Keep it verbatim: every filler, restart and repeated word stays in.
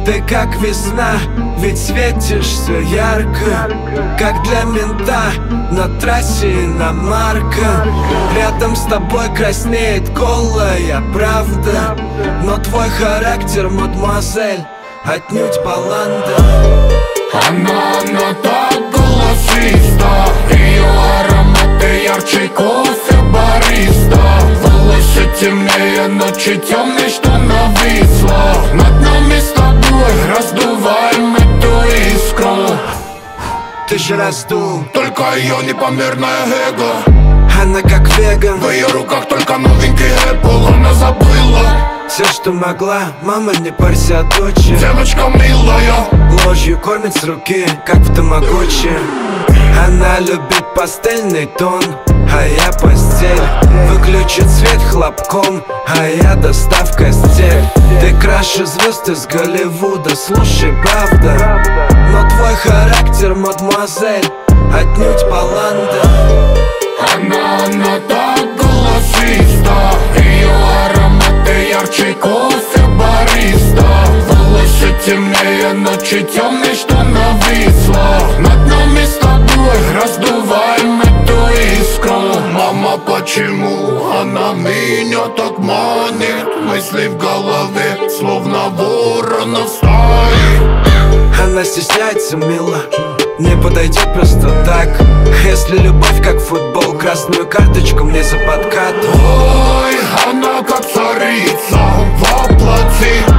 Ты как весна, ведь светишься ярко, как для мента на трассе иномарка. Рядом с тобой краснеет голая правда, но твой характер, мадемуазель, отнюдь баланда. Она, она так голосиста, ее ароматы ярче кофе бариста. Волосы темнее ночи темной, что нависла над нами с тобой, раздуваем эту искру. Ты же раздул только ее непомерное эго. Она как веган, в ее руках только новенький Apple. Она забыла все, что могла, мама, не парься, дочь. Девочка милая, ложью кормит с руки, как в тамагочи. Она любит пастельный тон, а я постель. Выключит свет хлопком, а я доставка стель. Ты краше звезд из Голливуда, слушай, правда, но твой характер, мадемуазель, отнюдь баланда. Она, она так голосиста, ее ароматы ярче кофе бариста. Волосы темнее ночи темной, что нависла над нами с тобой, раздуваем эту искру. Мама, почему она меня так манит? Мысли в голове, словно ворона в стае. Она стесняется, мило, не подойдет просто так. Если любовь как футбол, красную карточку мне за подкат. Ой, она как царица воплоти.